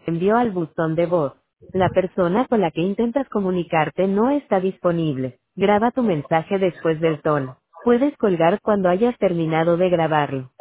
envió al buzón de voz. La persona con la que intentas comunicarte no está disponible. Graba tu mensaje después del tono. Puedes colgar cuando hayas terminado de grabarlo.